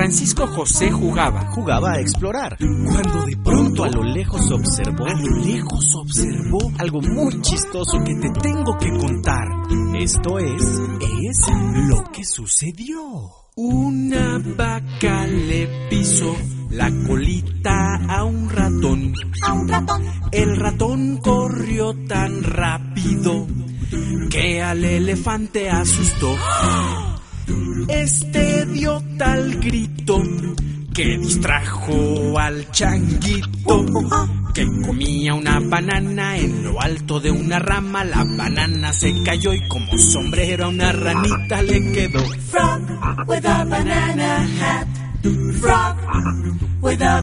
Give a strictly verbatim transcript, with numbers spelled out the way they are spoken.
Francisco José jugaba, jugaba a explorar, cuando de pronto a lo lejos observó, a lo lejos observó algo muy chistoso que te tengo que contar. Esto es, es lo que sucedió. Una vaca le pisó la colita a un ratón. A un ratón. El ratón corrió tan rápido que al elefante asustó. Este dio tal grito que distrajo al changuito, que comía una banana en lo alto de una rama. La banana se cayó y como sombrero a una ranita le quedó. Frog with a banana hat. Frog with a